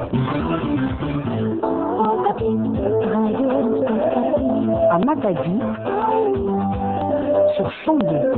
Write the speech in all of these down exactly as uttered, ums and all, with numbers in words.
À Matadi, sur Chambé.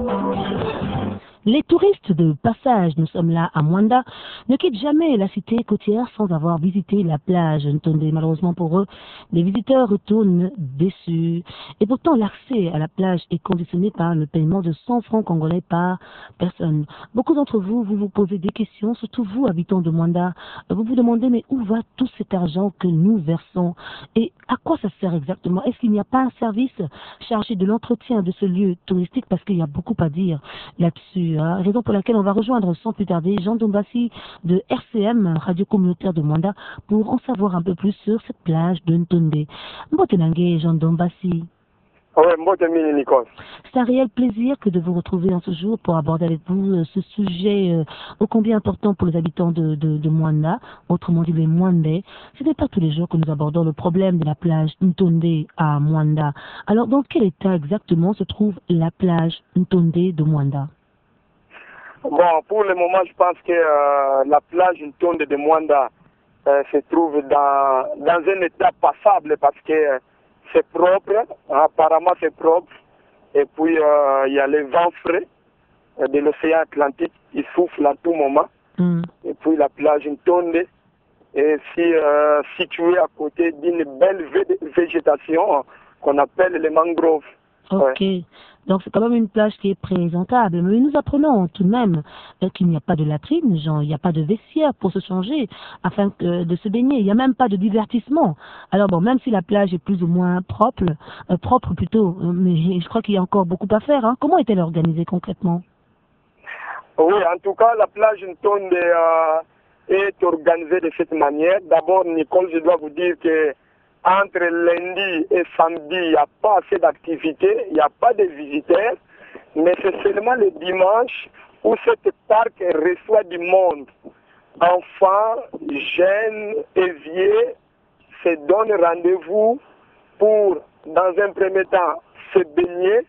Les touristes de passage, nous sommes là à Mwanda, ne quittent jamais la cité côtière sans avoir visité la plage Ntonde. Malheureusement pour eux, les visiteurs retournent déçus. Et pourtant, l'accès à la plage est conditionné par le paiement de cent francs congolais par personne. Beaucoup d'entre vous, vous vous posez des questions, surtout vous, habitants de Mwanda. Vous vous demandez, mais où va tout cet argent que nous versons? Et à quoi ça sert exactement? Est-ce qu'il n'y a pas un service chargé de l'entretien de ce lieu touristique? Parce qu'il y a beaucoup à dire là-dessus. Raison pour laquelle on va rejoindre sans plus tarder Jean Dombassi de R C M, radio communautaire de Mwanda, pour en savoir un peu plus sur cette plage de Ntonde. Mbotenange, Jean Dombassi. Oui, Mbotenange, Nicole. C'est un réel plaisir que de vous retrouver en ce jour pour aborder avec vous euh, ce sujet euh, ô combien important pour les habitants de, de, de Mwanda, autrement dit les Mwandais. Ce n'est pas tous les jours que nous abordons le problème de la plage Ntonde à Mwanda. Alors, dans quel état exactement se trouve la plage Ntonde de Mwanda? Bon, pour le moment, je pense que euh, la plage Ntonde de Mwanda euh, se trouve dans, dans un état passable parce que euh, c'est propre, apparemment c'est propre, et puis euh, il y a les vents frais euh, de l'océan Atlantique qui soufflent à tout moment, mm. Et puis la plage Ntonde est si, euh, située à côté d'une belle végétation qu'on appelle les mangroves. Ok, ouais. Donc c'est quand même une plage qui est présentable. Mais nous apprenons tout de même euh, qu'il n'y a pas de latrine, genre il n'y a pas de vestiaire pour se changer afin que, de se baigner. Il n'y a même pas de divertissement. Alors bon, même si la plage est plus ou moins propre, euh, propre plutôt, euh, mais je crois qu'il y a encore beaucoup à faire. Hein. Comment est-elle organisée concrètement? Oui, en tout cas, la plage Ntonde euh, est organisée de cette manière. D'abord, Nicole, je dois vous dire que entre lundi et samedi, il n'y a pas assez d'activités, il n'y a pas de visiteurs, mais c'est seulement le dimanche où cette parc reçoit du monde. Enfants, jeunes et vieux se donnent rendez-vous pour, dans un premier temps, se baigner.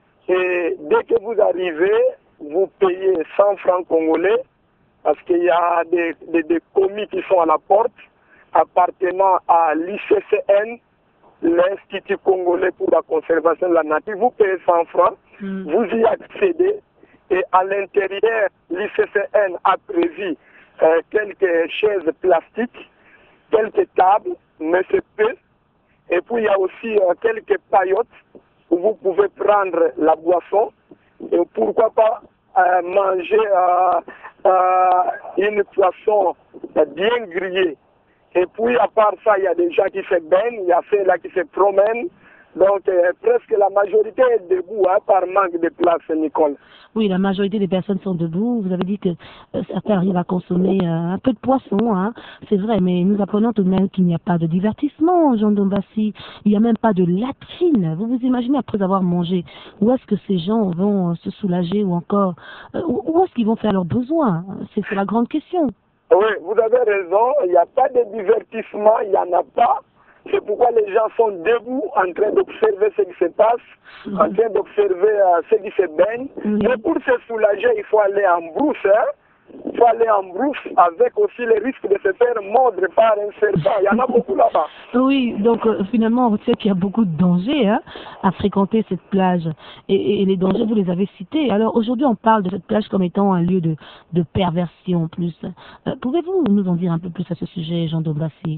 Et dès que vous arrivez, vous payez cent francs congolais parce qu'il y a des, des, des commis qui sont à la porte, appartenant à l'I C C N, l'Institut congolais pour la conservation de la nature. Vous payez cent francs, mm. vous y accédez, et à l'intérieur, l'I C C N a prévu euh, quelques chaises plastiques, quelques tables, mais c'est peu. Et puis il y a aussi euh, quelques paillotes où vous pouvez prendre la boisson et pourquoi pas euh, manger euh, euh, une poisson euh, bien grillée. Et puis, à part ça, il y a des gens qui se baignent, il y a ceux-là qui se promènent. Donc, euh, presque la majorité est debout, hein, par manque de place, Nicole. Oui, la majorité des personnes sont debout. Vous avez dit que euh, certains arrivent à consommer euh, un peu de poisson, hein. C'est vrai, mais nous apprenons tout de même qu'il n'y a pas de divertissement, Jean Dombassi. Il n'y a même pas de latrine. Vous vous imaginez, après avoir mangé, où est-ce que ces gens vont euh, se soulager ou encore, euh, où est-ce qu'ils vont faire leurs besoins? C'est la grande question. Oui, vous avez raison, il n'y a pas de divertissement, il n'y en a pas. C'est pourquoi les gens sont debout en train d'observer ce qui se passe, mmh. en train d'observer euh, ce qui se baigne. Mmh. Mais pour se soulager, il faut aller en brousse. Hein. Il faut aller en brousse avec aussi le risque de se faire mordre par un serpent. Il y en a beaucoup là-bas. Oui, donc euh, finalement, vous savez qu'il y a beaucoup de dangers hein, à fréquenter cette plage. Et, et les dangers, vous les avez cités. Alors aujourd'hui, on parle de cette plage comme étant un lieu de, de perversion plus. Euh, Pouvez-vous nous en dire un peu plus à ce sujet, Jean Dombassi?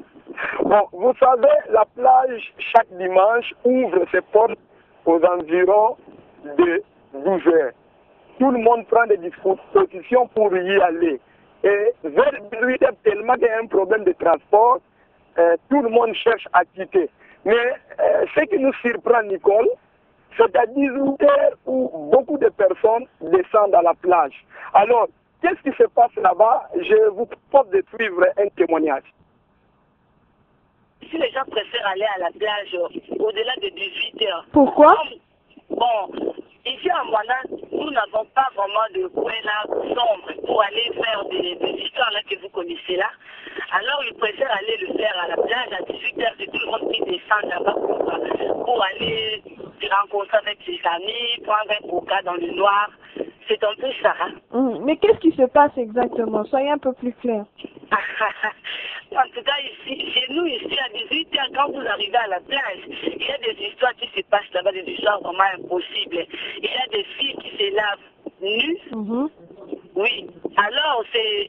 Bon, vous savez, la plage, chaque dimanche, ouvre ses portes aux environs de douze heures. Tout le monde prend des dispositions pour y aller. Et vers dix-huit heures, tellement qu'il y a un problème de transport, euh, tout le monde cherche à quitter. Mais euh, ce qui nous surprend, Nicole, c'est à dix-huit heures où beaucoup de personnes descendent à la plage. Alors, qu'est-ce qui se passe là-bas? Je vous propose de suivre un témoignage. Si les gens préfèrent aller à la plage au-delà de dix-huit heures. Pourquoi? Bon, ici à Mwanda, nous n'avons pas vraiment de coin là sombre pour aller faire des, des histoires là que vous connaissez là. Alors ils préfèrent aller le faire à la plage à dix-huit heures, c'est tout le monde qui descend là-bas pour, pour aller se rencontrer avec ses amis, prendre un coca dans le noir. C'est un peu ça. Hein? Mmh, mais qu'est-ce qui se passe exactement? Soyez un peu plus clair. En tout cas, ici, chez nous, ici, à dix-huit heures, quand vous arrivez à la plage, il y a des histoires qui se passent là-bas, des histoires vraiment impossibles. Il y a des filles qui se lavent nues. Mm-hmm. Oui. Alors, c'est...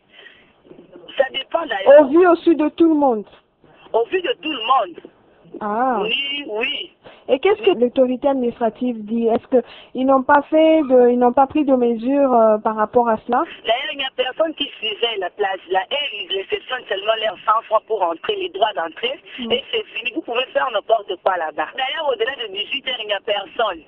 Ça dépend d'ailleurs. Au vu aussi de tout le monde. Au vu de tout le monde. Ah. Oui, oui. Et qu'est-ce que l'autorité administrative dit? Est-ce qu'ils n'ont pas fait de, ils n'ont pas pris de mesures euh, par rapport à cela? D'ailleurs, il n'y a personne qui suivait la plage. Là, et ils réceptionnent seulement leurs cent francs pour entrer, les droits d'entrée. Mm. Et c'est fini. Vous pouvez faire n'importe quoi là-bas. D'ailleurs, au-delà de dix-huit heures, il n'y a personne.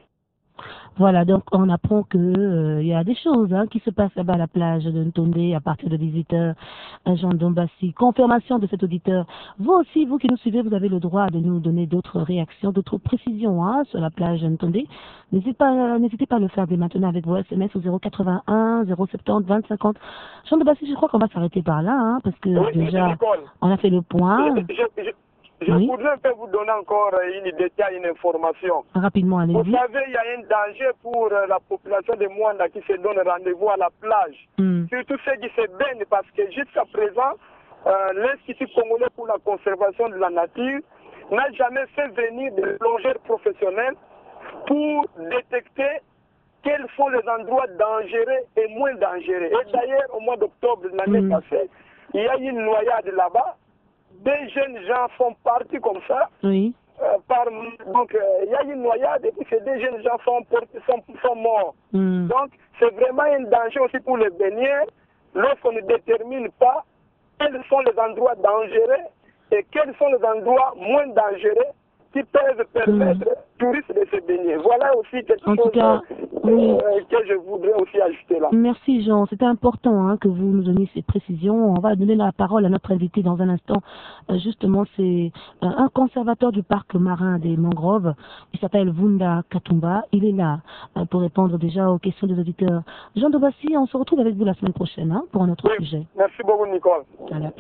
Voilà, donc on apprend que euh, il y a des choses hein, qui se passent là-bas à la plage de Ntonde à partir de dix-huit heures. Jean Dombassi, confirmation de cet auditeur. Vous aussi, vous qui nous suivez, vous avez le droit de nous donner d'autres réactions, d'autres précisions hein, sur la plage de Ntonde. N'hésitez pas, euh, n'hésitez pas à le faire dès maintenant avec vos S M S au zéro quatre-vingt-un, zéro soixante-dix, vingt cinquante. Jean Dombassi, je crois qu'on va s'arrêter par là, hein, parce que oui, déjà, on a fait le point. Je, je, je... Je oui. voudrais vous donner encore une détail, une information. Rapidement, allez-y. Vous savez, il y a un danger pour la population de Mwanda qui se donne rendez-vous à la plage. Mm. Surtout ceux qui se baignent parce que jusqu'à présent, euh, l'Institut congolais pour la conservation de la nature n'a jamais fait venir des plongeurs professionnels pour détecter quels sont les endroits dangereux et moins dangereux. Et d'ailleurs, au mois d'octobre de l'année mm. passée, il y a eu une noyade là-bas. Des jeunes gens font partie comme ça. Oui. Euh, par, donc, il euh, y a une noyade et puis ces deux jeunes gens sont, sont, sont morts. Mm. Donc, c'est vraiment un danger aussi pour les baigneurs lorsqu'on ne détermine pas quels sont les endroits dangereux et quels sont les endroits moins dangereux qui peuvent permettre mmh. aux touristes de se baigner. Voilà aussi quelque en chose tout cas, euh, oui. euh, que je voudrais aussi ajouter là. Merci Jean, c'était important hein, que vous nous donniez ces précisions. On va donner la parole à notre invité dans un instant. Euh, justement, c'est euh, un conservateur du parc marin des mangroves. Il s'appelle Vunda Katumba. Il est là euh, pour répondre déjà aux questions des auditeurs. Jean Dombassi, on se retrouve avec vous la semaine prochaine hein, pour un autre oui. sujet. Merci beaucoup Nicole. Voilà.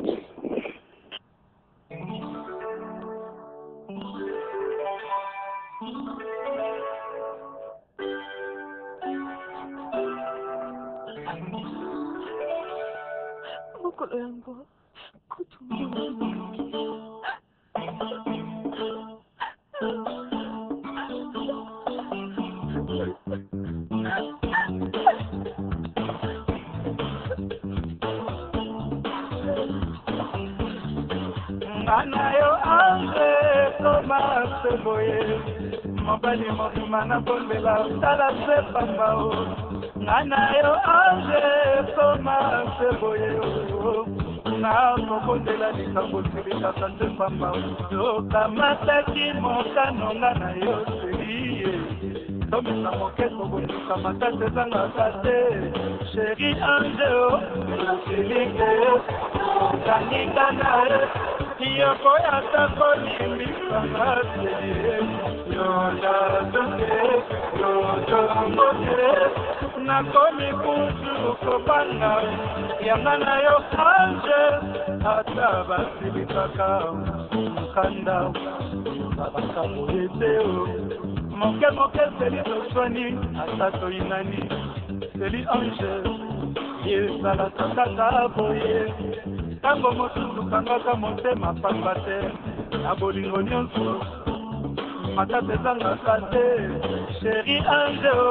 Okolo yango kutumba Anayo ange koma seboye mobali mobima na bondela tala sepambao Anayo ange koma seboye na bondela likambo tilika sepambao yo kamataki mokanonga na yo seriye tomisa mokeso bonduka makasi ezanga kate sheri angeo silike kaninga naye Yoko yata koni mikangate Yoda doke, yoda moke Nakomi kutu kopanga Yangana yo kanje Ata basili kaka Mkanda Babaka moheteo Moke moke seli toswani Ata toinani Seli anje Yesala takata boye Tango mosusu kangaka motema pamba te na bolingo nyonso matata ezangaka te sheri angeo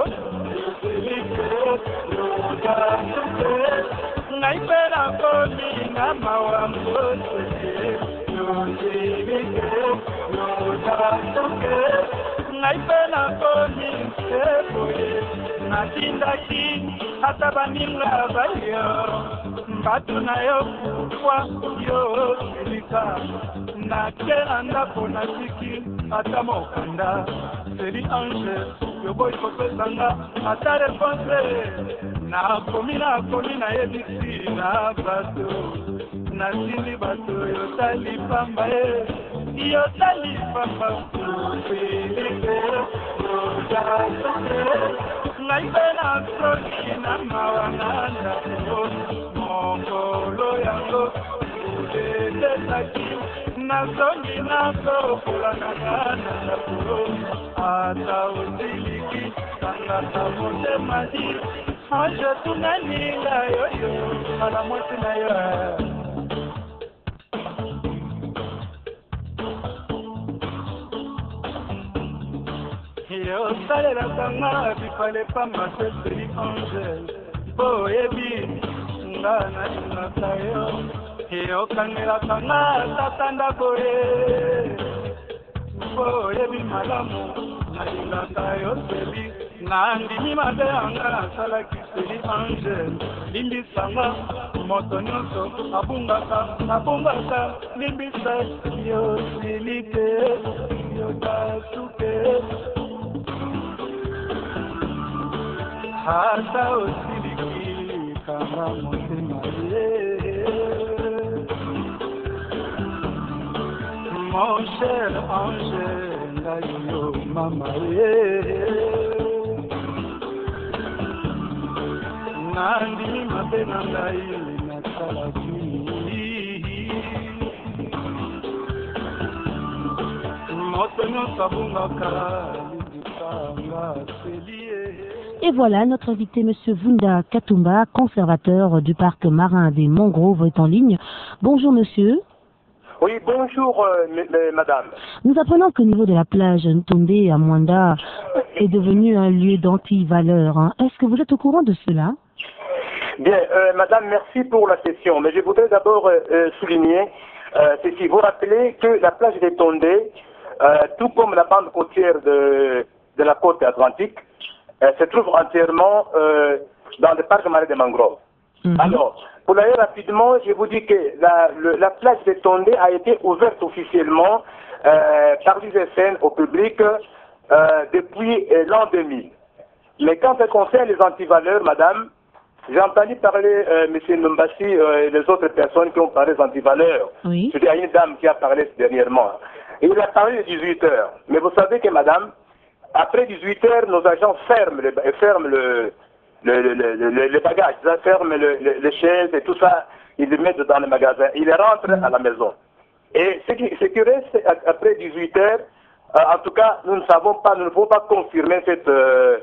ngai mpe nakomi na mawambote yoshibike yodasoke ngai mpe nakomi seboye natindaki ata baninga bayo Batu na yo kwa yo silika na kera ndako na siki ata mokanda seri ange yo boy kopesanga ata reponse na komi na komi na yebisi na bato na sili bato yo tali pamba ye yo tali pamba silike yo jasoke ngai pena soki na mawanganda Mongolo yango uletaki nazongi nakokola nangana na kulo ata osiliki tangata motema di anje tunaninga yoyo ala mwasi na yo yo salelaka nga bifale pamba seseli angele po oyebi nga nalingaka yo yokangelaka nga tata ndako ye po oyebi malamu nalingaka yo seli nandimi mabe yanga nasalaki seli angele limbisanga moto nyonso abungaka abungaka limbisa yo seli te yo tasu te hata osiliki kanga motema ye mon cher ange ngai yo mama ye nandimi mabe na ngai nasalaki moto nyonso abungaka libisanga selie. Et voilà, notre invité, M. Vunda Katumba, conservateur du parc marin des Mangroves, est en ligne. Bonjour, monsieur. Oui, bonjour, euh, madame. Nous apprenons qu'au niveau de la plage Ntonde à Mwanda est devenu un lieu d'anti-valeur. Hein. Est-ce que vous êtes au courant de cela? Bien, euh, madame, merci pour la question. Mais je voudrais d'abord euh, souligner euh, ceci. Vous rappelez que la plage de Ntonde, euh, tout comme la bande côtière de, de la côte atlantique, Euh, se trouve entièrement euh, dans le parc marin des Mangroves. Mm-hmm. Alors, pour aller rapidement, je vous dis que la, le, la plage de Ntonde a été ouverte officiellement euh, par l'U S N au public euh, depuis euh, l'an deux mille. Mais quand ça concerne les antivaleurs, madame, j'ai entendu parler euh, M. Nombassi euh, et les autres personnes qui ont parlé des antivaleurs. Oui. Il y a une dame qui a parlé dernièrement. Et il a parlé de dix-huit heures. Mais vous savez que, madame, après dix-huit heures, nos agents ferment le, ferment le, le, le, le, le, le bagage, ils ferment le, le, les chaises et tout ça, ils le mettent dans le magasin. Ils rentrent à la maison. Et ce qui, ce qui reste après dix-huit heures, euh, en tout cas, nous ne savons pas, nous ne pouvons pas confirmer cette, euh,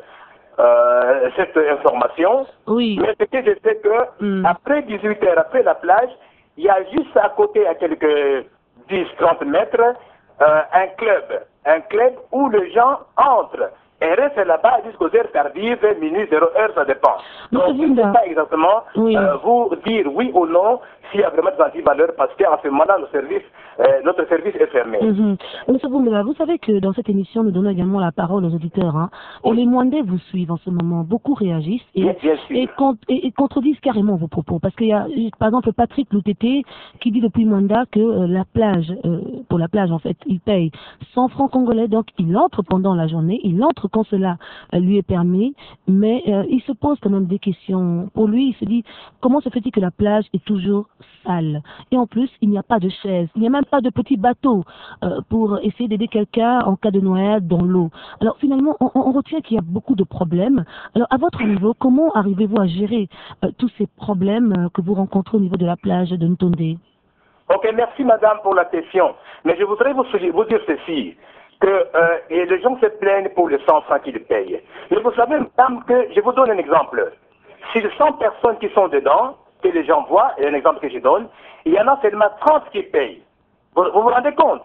euh, cette information. Oui. Mais ce que je sais que, mm. après dix-huit heures, après la plage, il y a juste à côté, à quelques dix à trente mètres, euh, un club. Un club où les gens entrent et restent là-bas jusqu'aux heures tardives, minuit, zéro heure, ça dépend. Donc, je ne sais pas exactement oui. euh, vous dire oui ou non s'il y a vraiment des antivaleurs parce qu'en ce moment-là, notre service, euh, notre service est fermé. Mm-hmm. Monsieur Boumela, vous savez que dans cette émission, nous donnons également la parole aux auditeurs. Hein, oui. Et les Mwandais vous suivent en ce moment. Beaucoup réagissent et, bien, bien et, con et, et contredisent carrément vos propos. Parce qu'il y a, par exemple, Patrick Loutété qui dit depuis Mwanda que euh, la plage, euh, pour la plage en fait, il paye cent francs congolais. Donc, il entre pendant la journée, il entre quand cela euh, lui est permis. Mais euh, il se pose quand même des questions. Pour lui, il se dit, comment se fait-il que la plage est toujours sale? Et en plus, il n'y a pas de chaise, il n'y a même pas de petit bateau euh, pour essayer d'aider quelqu'un en cas de noyade dans l'eau. Alors finalement, on, on retient qu'il y a beaucoup de problèmes. Alors à votre niveau, comment arrivez-vous à gérer euh, tous ces problèmes euh, que vous rencontrez au niveau de la plage de Ntonde? Ok, merci madame pour la question. Mais je voudrais vous, vous dire ceci, que euh, et les gens se plaignent pour les cent francs qu'ils payent. Mais vous savez madame que, je vous donne un exemple. Si les cent personnes qui sont dedans, que les gens voient, et un exemple que je donne, il y en a seulement trente qui payent. Vous vous, vous rendez compte?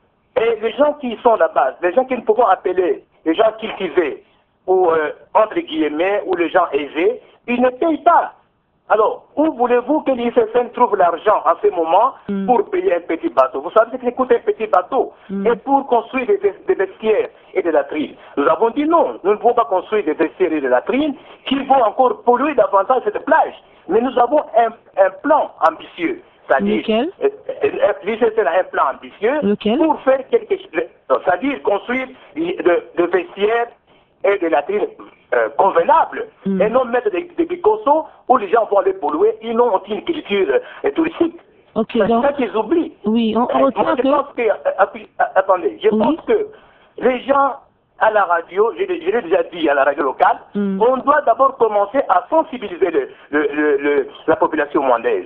Et les gens qui sont là-bas, les gens qui nous pouvons appeler, les gens cultivés, ou euh, entre guillemets, ou les gens aisés, ils ne payent pas. Alors, où voulez-vous que l'I S S N trouve l'argent en ce moment mm. pour payer un petit bateau? Vous savez ce que coûte un petit bateau mm. et pour construire des, des vestiaires et des latrines. Nous avons dit non, nous ne pouvons pas construire des vestiaires et des latrines qui vont encore polluer davantage cette plage. Mais nous avons un, un plan ambitieux. C'est-à-dire, l'I S S N a un plan ambitieux Lequel? pour faire quelque chose. C'est-à-dire construire de, de vestiaires et des latrines euh, convenables, mm. et non mettre des, des bicossos où les gens vont aller polluer, ils n'ont une culture euh, touristique. Okay, c'est donc... ça qu'ils oublient. Oui, on, on Moi, je que... pense que, euh, attendez, je oui. pense que les gens à la radio, je, je l'ai déjà dit à la radio locale, mm. on doit d'abord commencer à sensibiliser le, le, le, le, la population mwandaise.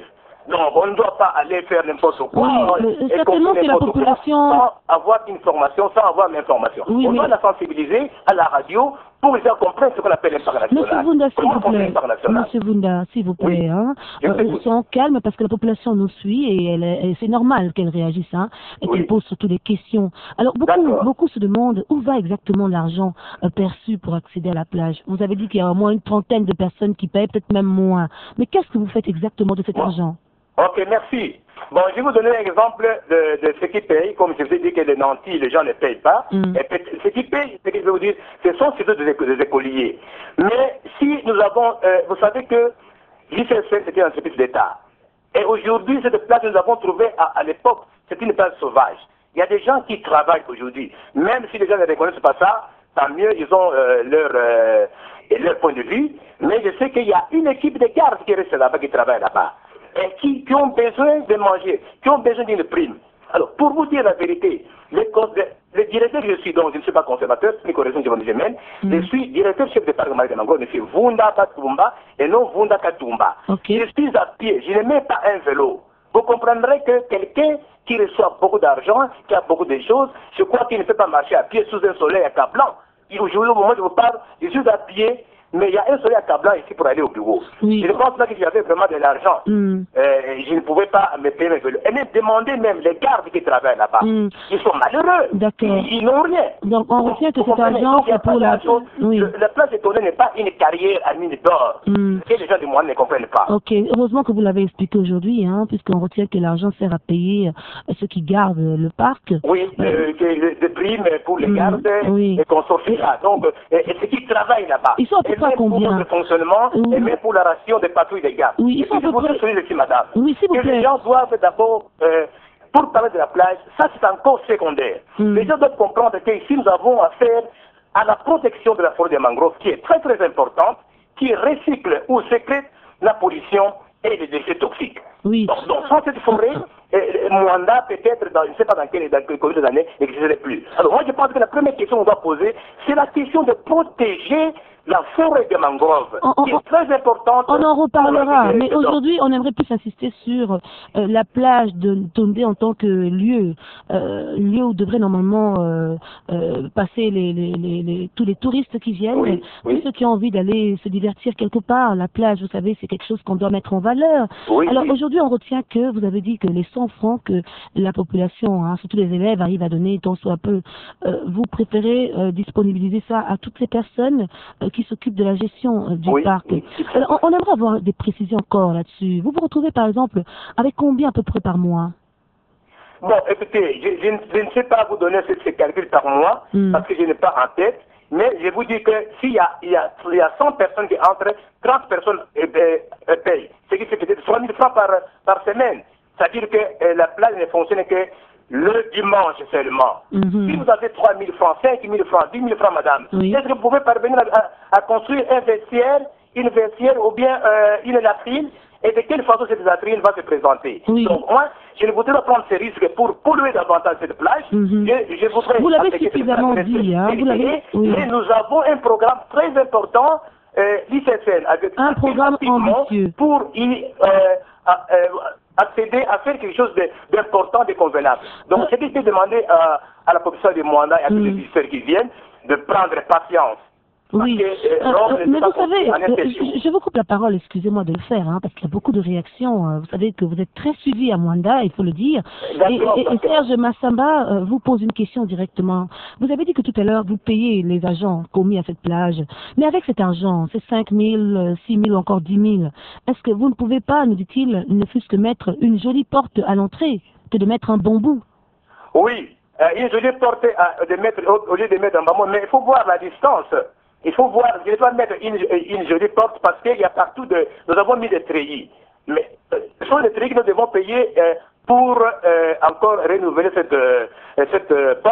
Donc, on ne doit pas aller faire n'importe quoi. Oui, et certainement que la population... Sans avoir une formation, sans avoir l'information. Oui, on mais... doit la sensibiliser à la radio pour les faire comprendre ce qu'on appelle l'impact national. Monsieur Vunda, s'il vous plaît. Monsieur Vunda, s'il vous plaît. Oui. Hein, euh, soyons calmes parce que la population nous suit et, elle, et c'est normal qu'elle réagisse hein, et qu'elle oui. pose surtout des questions. Alors, beaucoup, beaucoup se demandent où va exactement l'argent euh, perçu pour accéder à la plage. Vous avez dit qu'il y a au moins une trentaine de personnes qui payent, peut-être même moins. Mais qu'est-ce que vous faites exactement de cet bon. argent? Ok, merci. Bon, je vais vous donner un exemple de, de ce qui paye. Comme je vous ai dit que les nantis, les gens ne payent pas. Mm. Et ce qui paye, ce que je vais vous dire, ce sont surtout des, des écoliers. Mais si nous avons, euh, vous savez que J C C, c'était une entreprise d'État. Et aujourd'hui, cette place que nous avons trouvée à, à l'époque, c'est une place sauvage. Il y a des gens qui travaillent aujourd'hui. Même si les gens ne reconnaissent pas ça, tant mieux, ils ont euh, leur, euh, leur point de vue. Mais je sais qu'il y a une équipe de gardes qui reste là-bas, qui travaille là-bas. Et qui, qui ont besoin de manger, qui ont besoin d'une prime. Alors, pour vous dire la vérité, le, le directeur que je suis, donc je ne suis pas conservateur, ni correspond de mon domaine, mm. je suis directeur chef de parc Marie de Mango, M. Vunda Katumba et non Vunda Katumba. Okay. Je suis à pied, je ne mets pas un vélo. Vous comprendrez que quelqu'un qui reçoit beaucoup d'argent, qui a beaucoup de choses, je crois qu'il ne peut pas marcher à pied sous un soleil accablant. Aujourd'hui, au moment où je vous parle, je suis à pied. Mais il y a un soleil accablant ici pour aller au bureau. Oui. Je ne pense pas que j'avais vraiment de l'argent. Mm. Euh, je ne pouvais pas me payer mes vélos. Et même demander même les gardes qui travaillent là-bas. Mm. Ils sont malheureux. D'accord. Ils, ils n'ont rien. Donc on retient que cet argent c'est pour la... Oui. Le, la place étonnée n'est pas une carrière à mine d'or. Mm. Et les gens du monde ne comprennent pas. Ok. Heureusement que vous l'avez expliqué aujourd'hui, hein, puisqu'on retient que l'argent sert à payer ceux qui gardent le parc. Oui, euh, euh, des primes pour les gardes oui. et qu'on sortit là. Donc, et, et ceux qui travaillent là-bas. Ils sont à combien? Pour le fonctionnement oui. et même pour la ration des patrouilles des gardes. Oui, il faut vous près... dire ici, madame, oui, s'il vous que plaît. les gens doivent d'abord, euh, pour parler de la plage, ça c'est encore secondaire. Mm. Les gens doivent comprendre qu'ici nous avons affaire à la protection de la forêt des mangroves qui est très très importante, qui recycle ou sécrète la pollution et les déchets toxiques. Oui. Donc, donc sans cette forêt, euh, Mwanda peut-être, dans, je ne sais pas dans quelles dans années, n'existerait plus. Alors moi je pense que la première question qu'on doit poser, c'est la question de protéger la forêt de mangrove, on, on, qui est très importante. On en reparlera, mais aujourd'hui, on aimerait plus insister sur euh, la plage de Tondé en tant que lieu, euh, lieu où devraient normalement euh, euh, passer les, les, les, les, tous les touristes qui viennent, oui, tous oui. ceux qui ont envie d'aller se divertir quelque part. La plage, vous savez, c'est quelque chose qu'on doit mettre en valeur. Oui, Alors oui. aujourd'hui, on retient que, vous avez dit que les cent francs que la population, hein, surtout les élèves, arrivent à donner tant soit peu, euh, vous préférez euh, disponibiliser ça à toutes les personnes euh, qui s'occupent de la gestion euh, du oui, parc. Oui, Alors, on, on aimerait avoir des précisions encore là-dessus. Vous vous retrouvez par exemple avec combien à peu près par mois? Bon, écoutez, je, je, je ne sais pas vous donner ces calculs par mois mm. parce que je n'ai pas en tête, mais je vous dis que s'il y a, il y a, il y a cent personnes qui entrent, trente personnes euh, euh, payent, ce qui fait peut-être trois mille francs par, par semaine. C'est-à-dire que euh, la plage ne fonctionne que le dimanche seulement. Mm-hmm. Si vous avez trois mille francs, cinq mille francs, dix mille francs, madame, oui. est-ce que vous pouvez parvenir à, à, à construire un vestiaire, une vestiaire ou bien euh, une latrine? Et de quelle façon cette latrine va se présenter? Oui. Donc moi, je ne voudrais pas prendre ces risques pour polluer davantage cette plage. Mm-hmm. je, je voudrais vous l'avez suffisamment dit, hein, vous l'avez... Oui. Mais nous avons un programme très important, euh, l'I C S N, avec un programme ambitieux pour y... Euh, à, euh, accéder à faire quelque chose d'important, de, de convenable. Donc, euh, c'est ce que j'ai demandé à, à la population de Mwanda et à tous mm. les visiteurs qui viennent de prendre patience. Oui, que, euh, euh, mais vous savez, euh, je, je vous coupe la parole, excusez-moi de le faire, hein, parce qu'il y a beaucoup de réactions. Euh, vous savez que vous êtes très suivi à Mwanda, il faut le dire. Et, et, et Serge Massamba euh, vous pose une question directement. Vous avez dit que tout à l'heure, vous payez les agents commis à cette plage. Mais avec cet argent, c'est cinq mille, six mille ou encore dix mille, est-ce que vous ne pouvez pas, nous dit-il, ne fût-ce que mettre une jolie porte à l'entrée, que de mettre un bambou? Oui, euh, une jolie porte à, de mettre, au, au lieu de mettre un bambou, mais il faut voir la distance. Il faut voir, je ne vais pas mettre une, une jolie porte parce qu'il y a partout de, nous avons mis des treillis. Mais euh, ce sont des treillis que nous devons payer euh, pour euh, encore renouveler cette, euh, cette euh, porte.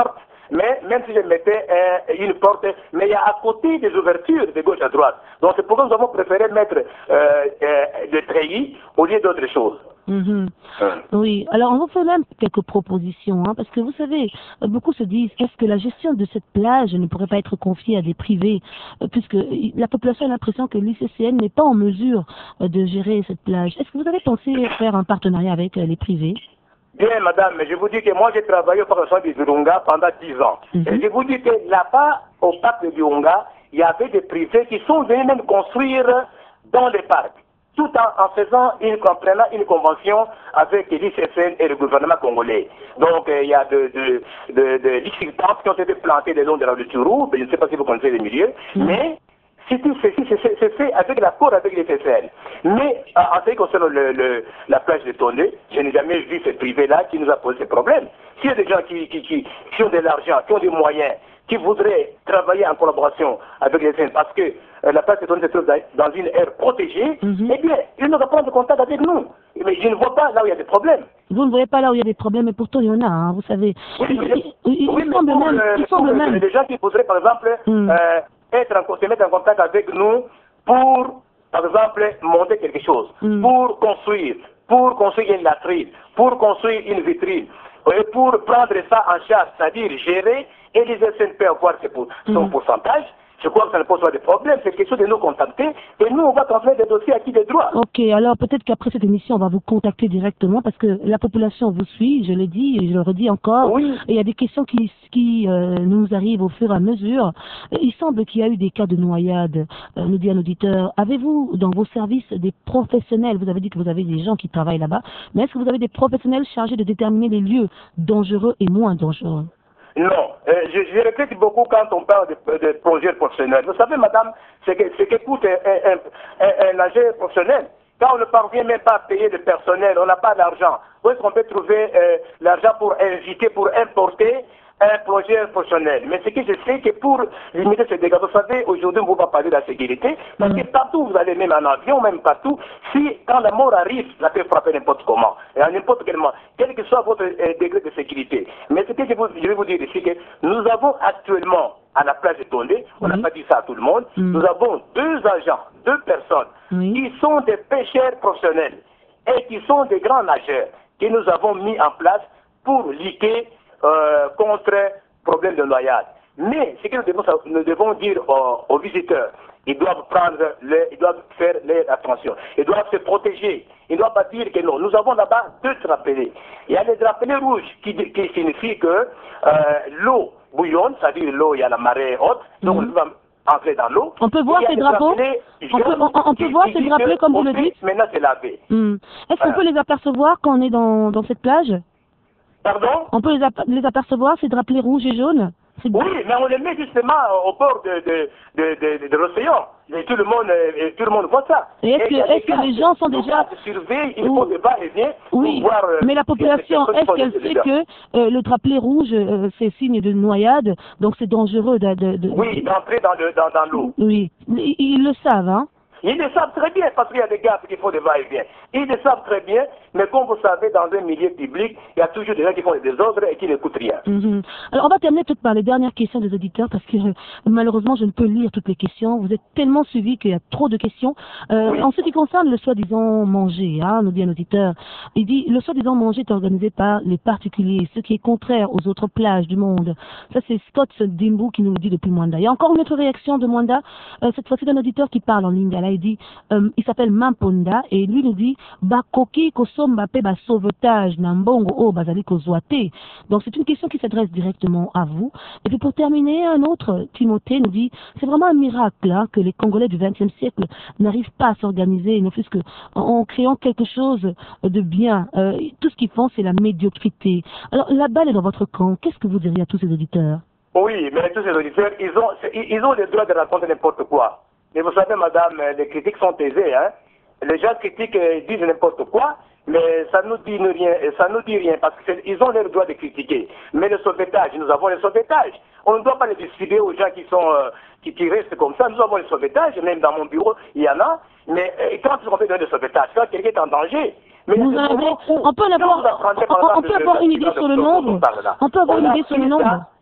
Mais même si je mettais euh, une porte, mais il y a à côté des ouvertures de gauche à droite. Donc c'est pourquoi nous avons préféré mettre euh, euh, des treillis au lieu d'autres choses. Mmh. Hum. Oui, alors on vous fait même quelques propositions, hein, parce que vous savez, beaucoup se disent, est-ce que la gestion de cette plage ne pourrait pas être confiée à des privés, euh, puisque la population a l'impression que l'I C C N n'est pas en mesure euh, de gérer cette plage. Est-ce que vous avez pensé faire un partenariat avec euh, les privés? Bien, madame, mais je vous dis que moi, j'ai travaillé au parc du Virunga pendant dix ans. Mm-hmm. Et je vous dis que là-bas, au parc du Virunga, il y avait des privés qui sont venus même construire dans les parcs, tout en, en faisant une, en prenant une convention avec l'I C S N et le gouvernement congolais. Donc, euh, il y a de, de, de, de lixivitantes qui ont été plantées le long de la rue Turou, je ne sais pas si vous connaissez les milieux, mm-hmm. mais c'est fait avec l'accord avec les F S L. Mais en ce qui concerne le, le, la plage de Tondé, je n'ai jamais vu ce privé-là qui nous a posé ces problèmes. S'il y a des gens qui, qui, qui, qui ont de l'argent, qui ont des moyens, qui voudraient travailler en collaboration avec les F S L, parce que euh, la plage de Tondé se trouve dans une aire protégée, mm-hmm. eh bien, ils n'ont qu'à prendre contact avec nous. Mais je ne vois pas là où il y a des problèmes. Vous ne voyez pas là où il y a des problèmes, mais pourtant il y en a, hein, vous savez. Oui, il, il, il, il, oui, il semble même... Euh, il semble même... des gens qui voudraient, par exemple... Mm. Euh, Être en, se mettre en contact avec nous pour, par exemple, monter quelque chose, mm. pour construire, pour construire une latrine, pour construire une vitrine, et pour prendre ça en charge, c'est-à-dire gérer, et les S N P avoir son mm. pourcentage. Je crois que ça ne pose pas de problème, c'est quelque chose de nous contacter et nous on va transmettre des dossiers à qui des droits. Ok, alors peut-être qu'après cette émission on va vous contacter directement parce que la population vous suit, je l'ai dit et je le redis encore. Oui. Et il y a des questions qui, qui euh, nous arrivent au fur et à mesure. Il semble qu'il y a eu des cas de noyade, euh, nous dit un auditeur. Avez-vous dans vos services des professionnels, vous avez dit que vous avez des gens qui travaillent là-bas, mais est-ce que vous avez des professionnels chargés de déterminer les lieux dangereux et moins dangereux? Non, euh, je, je regrette beaucoup quand on parle de, de projets professionnels. Vous savez, madame, c'est que, c'est que coûte un, un, un, un agent professionnel. Quand on ne parvient même pas à payer le personnel, on n'a pas d'argent. Où est-ce qu'on peut trouver euh, l'argent pour inviter, pour importer un projet professionnel? Mais ce que je sais que pour limiter ces dégâts, vous savez, aujourd'hui on ne va pas parler de la sécurité, parce que partout vous allez, même en avion, même partout, si quand la mort arrive, ça peut frapper n'importe comment, et à n'importe quel moment, quel que soit votre euh, degré de sécurité. Mais ce que je, vous, je vais vous dire ici, que nous avons actuellement à la plage de Tondé, on n'a oui. pas dit ça à tout le monde, mm. nous avons deux agents, deux personnes, oui. qui sont des pêcheurs professionnels, et qui sont des grands nageurs, que nous avons mis en place pour lutter Euh, contre problème de noyade. Mais ce que nous devons, nous devons dire aux, aux visiteurs, ils doivent prendre, les, ils doivent faire leur attention, ils doivent se protéger, ils ne doivent pas dire que non. Nous avons là-bas deux drapelés. Il y a les drapelés rouges qui, qui signifient que euh, l'eau bouillonne, c'est-à-dire l'eau, il y a la marée haute, donc mm-hmm. on va entrer dans l'eau. On peut voir ces drapeaux on peut, on, on peut voir ces drapeaux comme vous le dites. Maintenant c'est lavé. Mm. Est-ce voilà. qu'on peut les apercevoir quand on est dans, dans cette plage? Pardon? On peut les, ap les apercevoir, ces drapelés rouges et jaunes? Oui, mais on les met justement au bord de, de, de, de, de l'océan. Et tout le monde, et tout le monde voit ça. Et est-ce que, est que les gens sont déjà... surveillent, ils font des va-et-vient oui, pour voir... mais la population, est-ce qu'elle sait que euh, le drapelet rouge, euh, c'est signe de noyade, donc c'est dangereux de... de, de oui, d'entrer dans l'eau. Dans, dans l'eau. Oui, ils, ils le savent, hein? Ils le savent très bien, parce qu'il y a des gars qui font des va-et-vient. Ils le savent très bien, mais comme vous savez, dans un milieu public, il y a toujours des gens qui font des désordres et qui n'écoutent rien. Mm-hmm. Alors, on va terminer peut-être par les dernières questions des auditeurs, parce que euh, malheureusement, je ne peux lire toutes les questions. Vous êtes tellement suivis qu'il y a trop de questions. Euh, oui. En ce qui concerne le soi-disant manger, hein, nous dit un auditeur, il dit, le soi-disant manger est organisé par les particuliers, ce qui est contraire aux autres plages du monde. Ça, c'est Scott Dimbu qui nous le dit depuis Mwanda. Il y a encore une autre réaction de Mwanda, euh, cette fois-ci d'un auditeur qui parle en ligne. Là, il dit, euh, il s'appelle Mamponda, et lui nous dit, Bakoki kosomba pe ba sauvetage nambongo o bazali kozwate. Donc c'est une question qui s'adresse directement à vous. Et puis pour terminer, un autre, Timothée nous dit, c'est vraiment un miracle hein, que les Congolais du vingtième siècle n'arrivent pas à s'organiser, ne fût-ce que en créant quelque chose de bien. Euh, tout ce qu'ils font, c'est la médiocrité. Alors la balle est dans votre camp. Qu'est-ce que vous diriez à tous ces auditeurs? Oui, mais tous ces auditeurs, ils ont, ils ont le droit de raconter n'importe quoi. Mais vous savez, madame, les critiques sont aisées, hein. Les gens critiquent et disent n'importe quoi, mais ça nous dit rien, ça nous dit rien, parce qu'ils ont le droit de critiquer. Mais le sauvetage, nous avons le sauvetage. On ne doit pas le distribuer aux gens qui sont, euh, qui, qui restent comme ça. Nous avons le sauvetage, même dans mon bureau, il y en a. Mais euh, quand on fait donner le sauvetage, quand quelqu'un est en danger, mais vous avez, on peut avoir, on, on peut avoir une idée sur le nombre. On peut avoir une idée sur le nombre.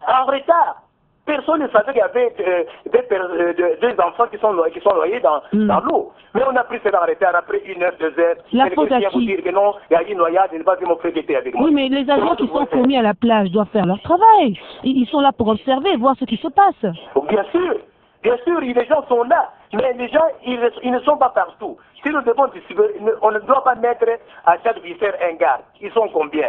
en retard. Personne ne savait qu'il y avait euh, des, euh, de, des enfants qui sont, qui sont noyés dans, mm. dans l'eau. Mais on a pris cela en retard après une heure, deux heures. La faute à qui? Vous dire que non, il y a une noyade, il ne va pas mon frère qui était avec moi. Oui, mais les agents qui sont commis à la plage doivent faire leur travail. Ils sont là pour observer, voir ce qui se passe. Bien sûr, bien sûr, les gens sont là. Mais les gens, ils, ils ne sont pas partout. Si nous devons distribuer, on ne doit pas mettre à chaque viseur un garde. Ils sont combien?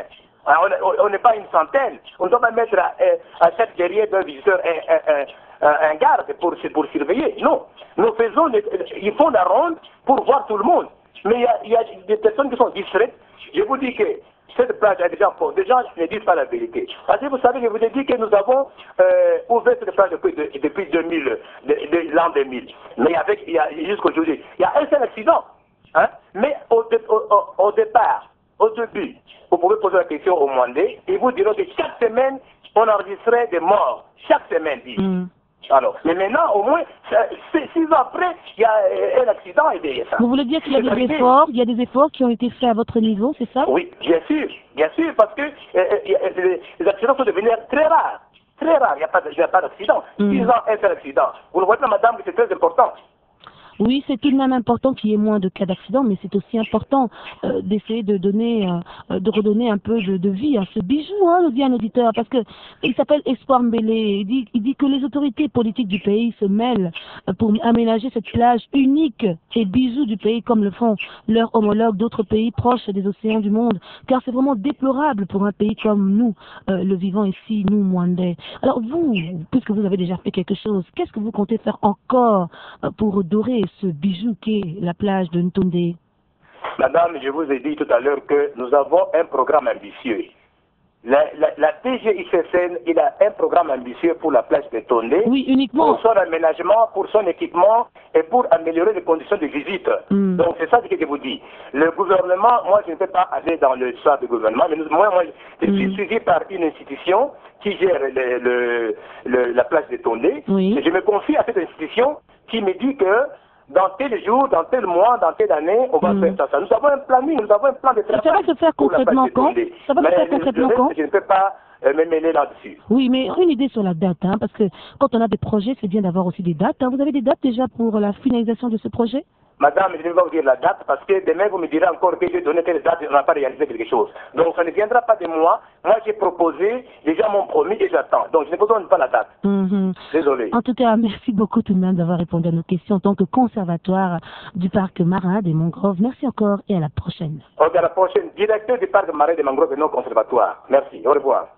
On n'est pas une centaine. On ne doit pas mettre à, à chaque guerrier d'un visiteur un, un, un, un garde pour, pour surveiller. Non. Nous faisons, ils font la ronde pour voir tout le monde. Mais il y a, il y a des personnes qui sont distraites. Je vous dis que cette plage a déjà fort. Des gens ne disent pas la vérité. Parce que vous savez, je vous ai dit que nous avons euh, ouvert cette plage depuis, depuis deux mille, de, de l'an deux mille. Mais avec, il y a, jusqu'aujourd'hui, il y a un seul accident. Hein? Mais au, au, au, au départ, au début, vous pouvez poser la question au Mwandais, ils vous diront que chaque semaine, on enregistrait des morts. Chaque semaine, ils disent. Mm. Alors, mais maintenant, au moins, six ans après, il y a un accident et des... Vous voulez dire qu'il y a des efforts, il y a des efforts qui ont été faits à votre niveau, c'est ça? Oui, bien sûr, bien sûr, parce que euh, les accidents sont devenus très rares. Très rares, il n'y a pas d'accident. Mm. Six ans, un seul accident. Vous le voyez, madame, que c'est très important. Oui, c'est tout de même important qu'il y ait moins de cas d'accident, mais c'est aussi important euh, d'essayer de donner, euh, de redonner un peu de, de vie à ce bijou, hein, nous dit un auditeur, parce que il s'appelle Espoir Mbélé. Il dit, il dit que les autorités politiques du pays se mêlent pour aménager cette plage unique et bijou du pays comme le font leurs homologues d'autres pays proches des océans du monde, car c'est vraiment déplorable pour un pays comme nous, euh, le vivant ici, nous, Mwandais. Alors vous, puisque vous avez déjà fait quelque chose, qu'est-ce que vous comptez faire encore euh, pour redorer ce bijou qu'est la plage de Ntonde? Madame, je vous ai dit tout à l'heure que nous avons un programme ambitieux. La, la, la T G I C S N, il a un programme ambitieux pour la plage de Ntonde. Oui, uniquement. Pour son aménagement, pour son équipement et pour améliorer les conditions de visite. Mm. Donc c'est ça ce que je vous dis. Le gouvernement, moi je ne peux pas aller dans le choix du gouvernement, mais nous, moi, moi je suis mm. suivi par une institution qui gère le, le, le, la plage de Ntonde. Oui. Et je me confie à cette institution qui me dit que dans tel jour, dans tel mois, dans telle année, on va mmh. faire ça, ça. Nous avons un planning, nous avons un plan de travail. Ça va se faire concrètement quand? Ça va se faire concrètement quand? Je ne peux pas euh, me mêler là-dessus. Oui, mais une idée sur la date, hein, parce que quand on a des projets, c'est bien d'avoir aussi des dates. Hein. Vous avez des dates déjà pour la finalisation de ce projet? Madame, je ne vais pas vous dire la date parce que demain vous me direz encore que j'ai donné telle date et on n'a pas réalisé quelque chose. Donc ça ne viendra pas de moi. Moi j'ai proposé, les gens m'ont promis et j'attends. Donc je ne vous donne pas la date. Mm-hmm. Désolé. En tout cas, merci beaucoup tout de même d'avoir répondu à nos questions en tant que conservatoire du parc marin des Mangroves. Merci encore et à la prochaine. Okay, à la prochaine. Directeur du parc marin des Mangroves et non conservatoire. Merci. Au revoir.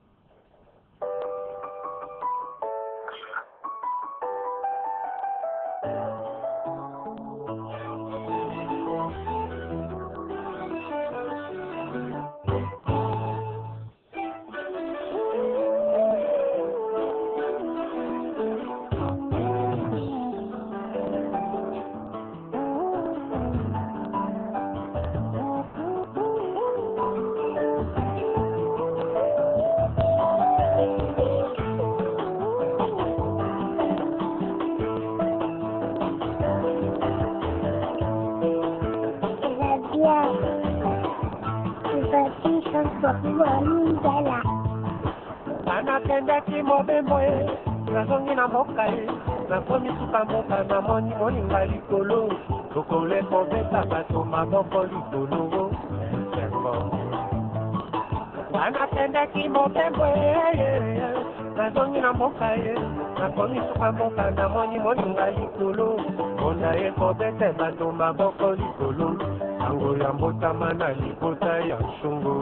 Anapendaki mobembo ye nazongi na mboka ye nakomi suka mboka namoni moninga likolo tokole kobeta bato maboko likolo anapendaki mobembo ye nazongi na mboka ye nakomi suka mboka namoni moninga likolo mpona ye kobeta bato maboko likolo ango ya mbotama na libota ya nshungu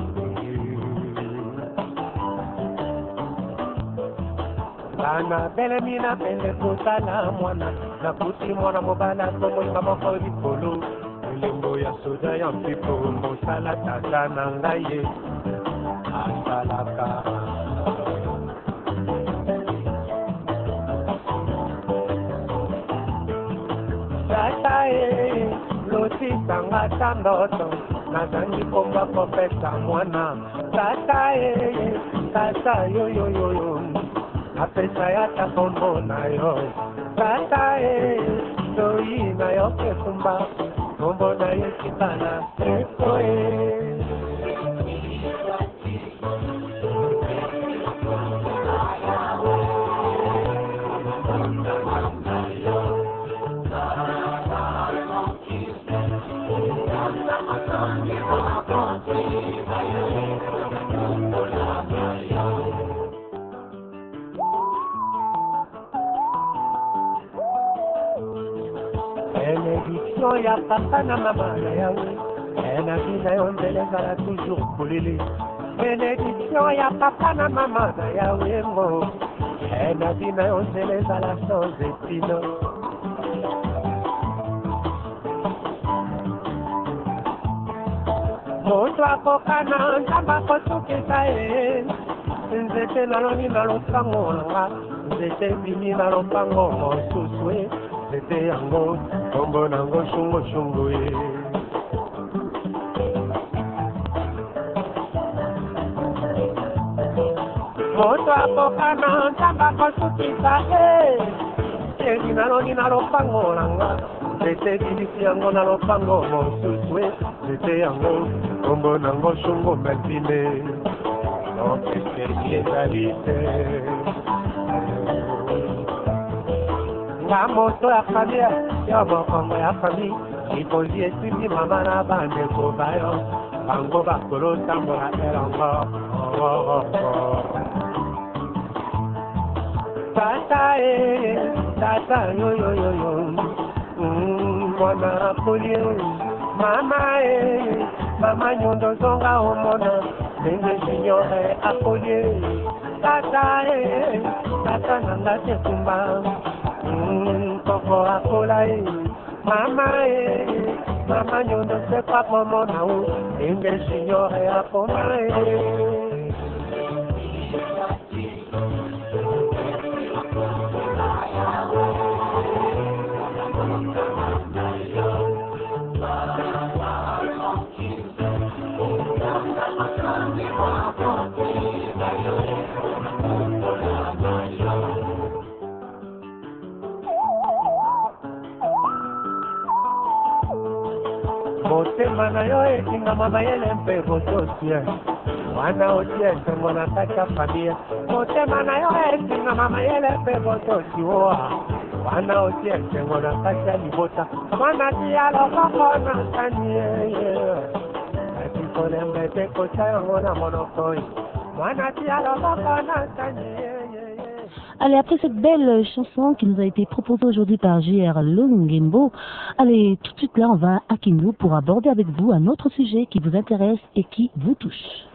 Ana bele mina bele kotala mwana na kuti mwana mobala komo maboko likolo lembo ya soda ya mpipo mosala tata na ngaye asalaka tata e loti tanga tandoto nazangi komba kopesa mwana tata e tata yo yo yo yo apesa ya takombo na yo tata e doi na yo kekumba kombo na yo kitana eko e ya papa na mama na yawe na bina yo nzela ezala toujours polele bénédiction ya papa na mama na yawe ngo na bina yo nzela ezala sans épino moto akokana nzambe akosukisa ye nzete naloni na lopango nanga nzete bimi na lopango mosusu e nzete yango kombo nango shungoshungu ye moto akokana nzambe akosukisa ye ezi naloni na lopango nanga nzete bimisi yango na lopango mosusu e nzete yango kombo nango shungu mbetine okeseki ezali te nga moto ya famille yo mokongo ya famille likonzi esimbi mama na bandeko bayo bango bakolotambola elongo tata e tata yoyoyoyo mwana polie mama e mama nyondo zonga omona ndenge juniore apolie tata e tata nanga tekumba koko akola e mama e mama nyondo sekwa pomona u ndenge juniore apoma e motema na yo ekingama mayele mpe botosie wana otie ntongo na kati ya famille motema na yo ekingama mayele mpe botosiwoa wana otie ntongo na kati ya libota mwana tia lokoko na kanieye atikolembe te kota yango na monokoi mwana tia lokoko na kanieye. Allez, après cette belle chanson qui nous a été proposée aujourd'hui par J R Longembo, allez, tout de suite là, on va à Kindu pour aborder avec vous un autre sujet qui vous intéresse et qui vous touche.